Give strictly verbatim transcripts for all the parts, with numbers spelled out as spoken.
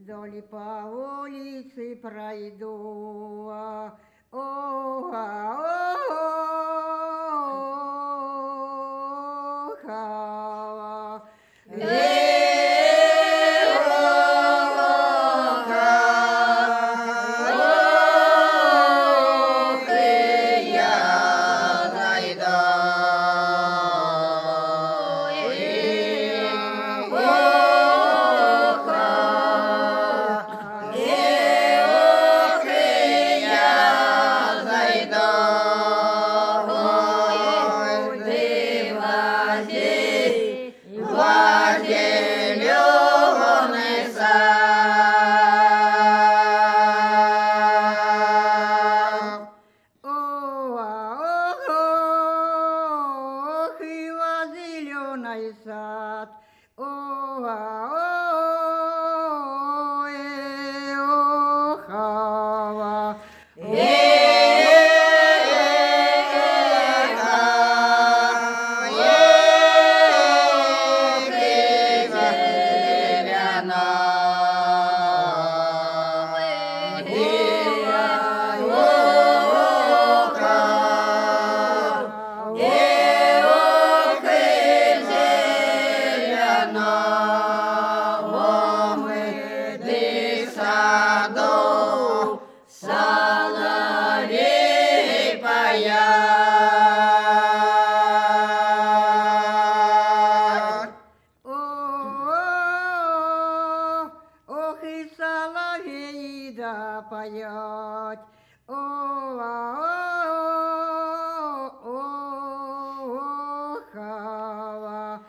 Вдоль по улице пройду, а, о, а, о, а, зеленый сад, о, а, о, э, о, хава, ох и соловей да поет, о, а, о, о, о, хава.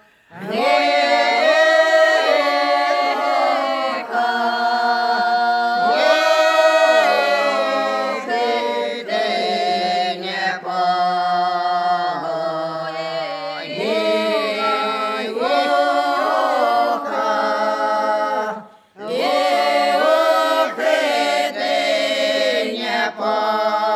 Папа.